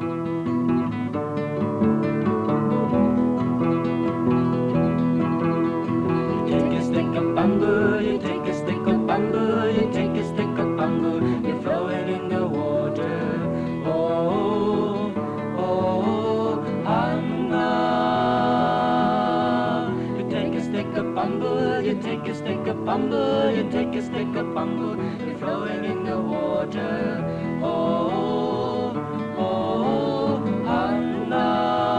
Take a stick of bamboo, you take a stick of bamboo, you take a stick of bamboo, you throw it in the water. Oh, oh, Anna. You take a stick of bamboo, you take a stick of bamboo, you take a stick of bamboo, you throw it in the water. Oh, oh, Anna.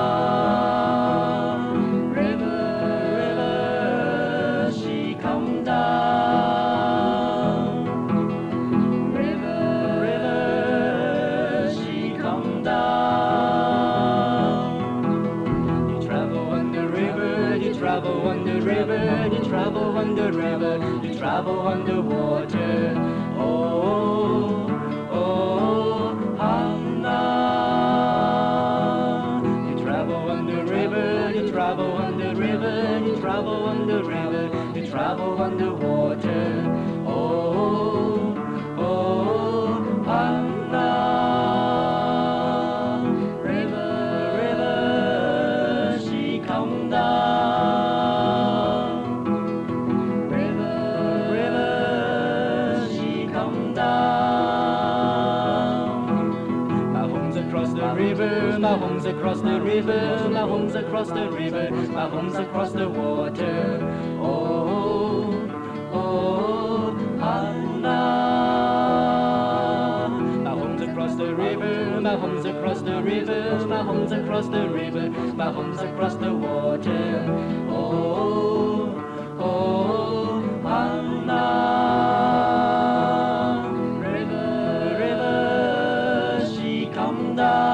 Travel on the river, you travel on the river, you travel on the water. Oh, oh, Anna. You travel on the river, you travel on the river, you travel on the river, you travel on the water. Oh, oh, Anna. River, river, she come down. My home's across the river, my home's across the river, my home's across the water. Oh, oh, Anna. My home's across the river, my home's across the river, my home's across the river, my home's across the water. Oh, oh, Anna. River, river, she come down.